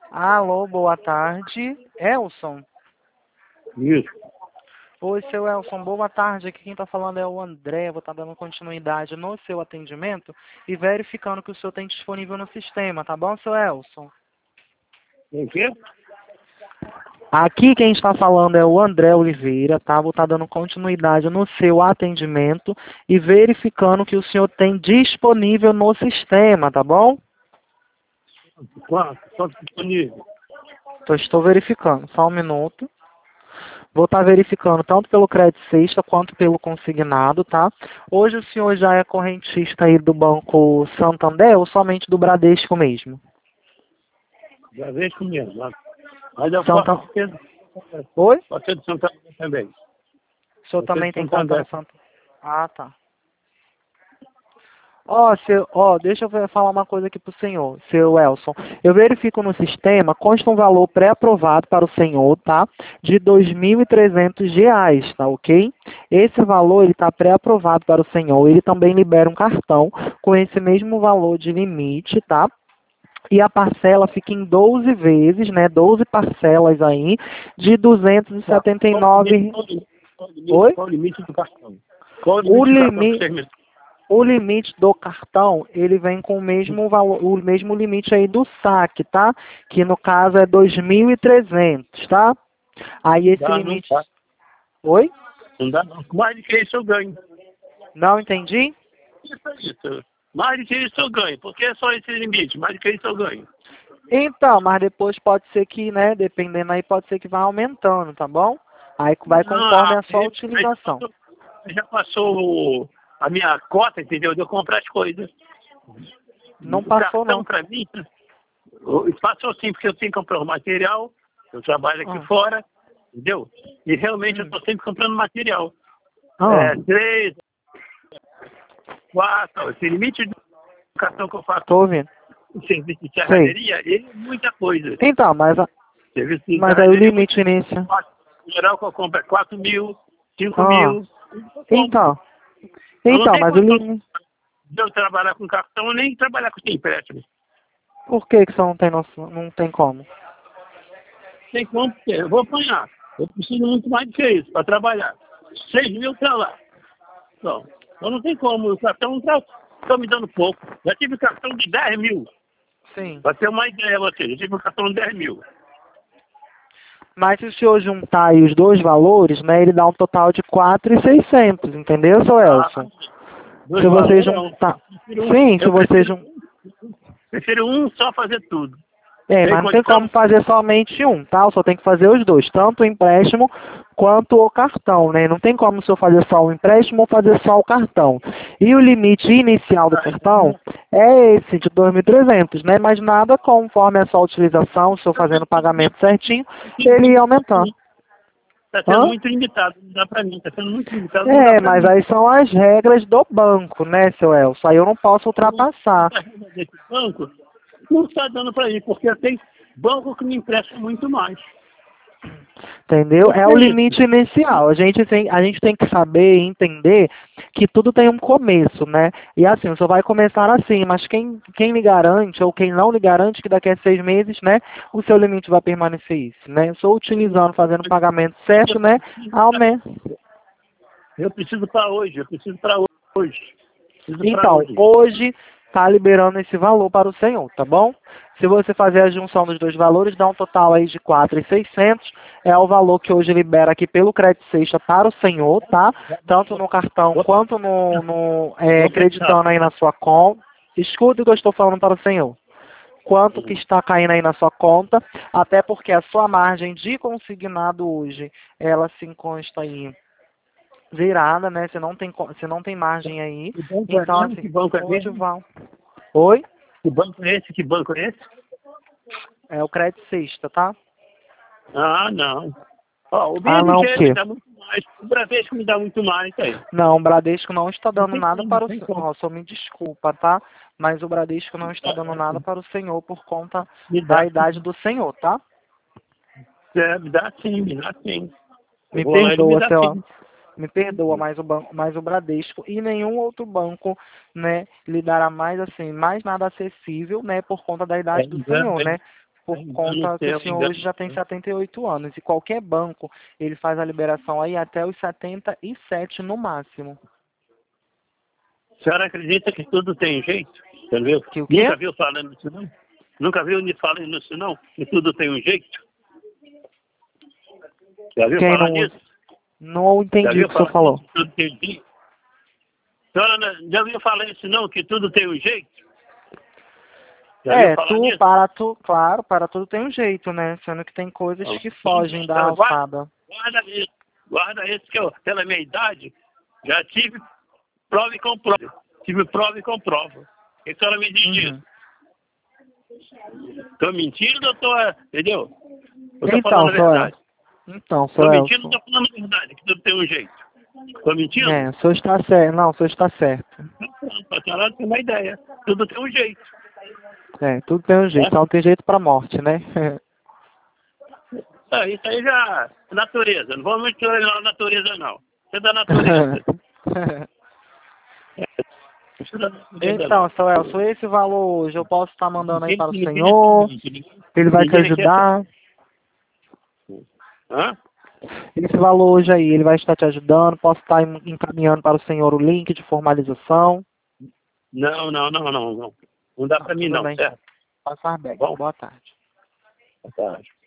Alô, boa tarde. Elson. Isso. Oi, seu Elson, boa tarde. Aqui quem está falando é o André. Vou estar dando continuidade no seu atendimento e verificando que o senhor tem disponível no sistema, tá bom, seu Elson? O quê? Aqui quem está falando é o André Oliveira, tá? Vou estar dando continuidade no seu atendimento e verificando que o senhor tem disponível no sistema, tá bom? Quanto? Quanto disponível? Estou verificando, só um minuto. Vou estar verificando tanto pelo crédito sexta quanto pelo consignado, tá? Hoje o senhor já é correntista aí do Banco Santander ou somente do Bradesco mesmo? Já vejo comigo. Mas eu Santa... posso ser, Oi? pode ser de Santander também. O senhor Pode ser também de tem conta no Santander. Santander? Ah, tá. Deixa eu falar uma coisa aqui pro senhor, seu Elson. Eu verifico no sistema, consta um valor pré-aprovado para o senhor, tá? De R$ 2.300, tá ok? Esse valor, ele tá pré-aprovado para o senhor. Ele também libera um cartão com esse mesmo valor de limite, tá? E a parcela fica em 12 vezes, né? 12 parcelas aí, de Tá. Qual o limite, 279... qual o limite, qual o limite, Oi? qual o limite do cartão? Qual o O limite do cartão que limite... vocês me... O limite do cartão, ele vem com o mesmo valor, o mesmo limite aí do saque, tá? Que no caso é 2.300, tá? Aí esse Dá, não limite... dá. Oi? Não dá, não. Mais do que isso eu ganho. Não entendi? Isso é isso. Mais do que isso eu ganho. Porque é só esse limite. Mais do que isso eu ganho. Então, mas depois pode ser que, né, dependendo aí, pode ser que vá aumentando, tá bom? Aí vai conforme a sua utilização. Já passou a minha cota, entendeu? De eu comprar as coisas. Não O passou, cartão não. para mim, passou sim, porque eu tenho que comprar o material, eu trabalho aqui Ah. fora, entendeu? E realmente eu estou sempre comprando material. Ah, 3, 4, esse limite do cartão que eu faço tô ouvindo. o serviço de Sei. serralheria, ele é muita coisa. Então, Serviço de mas aí o serralheria é muita limite coisa. inicial... Em geral que eu compro é 4 mil, 5 Ah, mil, eu compro. então... Eu não Então, tenho mas o condição limite... de eu trabalhar com cartão nem trabalhar com empréstimo. Por que que você não tem noção, não tem como? Tem como, porque eu vou apanhar. Eu preciso muito mais do que isso para trabalhar. 6 mil para lá. Não. Então não tem como. O cartão não está me dando pouco. Já tive cartão de 10 mil. Sim. Para ter uma ideia, você. Já tive um cartão de 10 mil. Mas se o senhor juntar aí os dois valores, né, ele dá um total de 4.600, entendeu, seu Ah, Elson? dois Se você valores não. juntar... Sim, se Eu você juntar... prefiro um só fazer tudo. É, Tem mas não tem condição? como fazer somente um, tá? Só tem que fazer os dois, tanto o empréstimo quanto o cartão, né? Não tem como o senhor fazer só o empréstimo ou fazer só o cartão. E o limite inicial do cartão é esse, de 2.300, né? Mas nada conforme a sua utilização, o senhor fazendo o pagamento certinho, ele ia aumentando. Está sendo Hã? muito limitado. Não dá para mim. Está sendo muito limitado. Não dá É, para mas mim. aí são as regras do banco, né, seu Elson? Aí eu não posso ultrapassar, Desse banco não está dando para ir, porque tem banco que me empresta muito mais. entendeu? Por É que o isso? limite inicial. A gente tem que saber e entender que tudo tem um começo, né? E assim, só vai começar assim, mas quem lhe garante ou quem não lhe garante que daqui a 6 meses, né, o seu limite vai permanecer isso, né? Só utilizando, fazendo o pagamento certo, né, aumenta. Eu preciso para hoje, eu preciso para hoje. Preciso para Então, hoje. hoje está liberando esse valor para o senhor, tá bom? Se você fazer a junção dos dois valores, dá um total aí de 4.600. É o valor que hoje libera aqui pelo crédito sexta para o senhor, tá? Tanto no cartão quanto Vou pensar. creditando aí na sua conta. Escuta o que eu estou falando para o senhor. Quanto que está caindo aí na sua conta, até porque a sua margem de consignado hoje, ela se enconsta aí virada, né? Você não tem margem aí. Que banco é Então, mesmo? assim, Que banco é hoje mesmo? vão. Oi? Que banco é esse? Que banco é esse? É o crédito sexta, tá? Ah, não. Ó, o Ah, não, o BMG me quê? dá muito mais. O Bradesco me dá muito mais aí. Não, o Bradesco não está Não dando tem nada como, não para o tem senhor. como. Ó, só me desculpa, tá? Mas o Bradesco não está dando nada para o senhor por conta Me da dá idade sim. do senhor, tá? Me dá sim, me dá sim. Eu Me vou lá e ele me perdoa, dá seu. sim. Me perdoa, mas o Bradesco e nenhum outro banco, né, lhe dará mais assim, mais nada acessível, né, por conta da É, idade do me dá, senhor, né? por conta que o senhor hoje já tem 78 anos. E qualquer banco, ele faz a liberação aí até os 77 no máximo. A senhora acredita que tudo tem jeito? Entendeu? Que o quê? Nunca viu falando isso, não? Nunca viu me falando isso, não? Que tudo tem um jeito? Já viu Quem falar não, disso? não entendi o que o senhor falou. Tudo tem jeito? A senhora já viu falar isso, não? Que tudo tem um jeito? Já viu falar nisso? Claro, para tudo tem um jeito, né? Sendo que tem coisas que fogem da Então, alçada. Guarda isso que eu, pela minha idade, já tive prova e comprova. Tive prova e comprova. O que a senhora me diz disso? Tô mentindo ou tô... Entendeu? Eu tô falando a verdade. Então, tô mentindo ou tô falando a verdade? Que tudo tem um jeito. Tô mentindo? O senhor está certo. Não, o senhor está certo. A senhora tem uma ideia. Tudo tem um jeito. Tudo tem um jeito. Só não tem jeito pra morte, né? Isso aí já é natureza. Não vamos misturar na natureza, não. Isso é da natureza. Então, seu Elson, esse valor hoje eu posso estar mandando aí para o senhor? Ele vai te ajudar? Hã? Esse valor hoje aí, ele vai estar te ajudando? Posso estar encaminhando para o senhor o link de formalização? Não. Não dá para mim, não. Bem. Certo? Passar bem. Bom. Boa tarde. Boa tarde.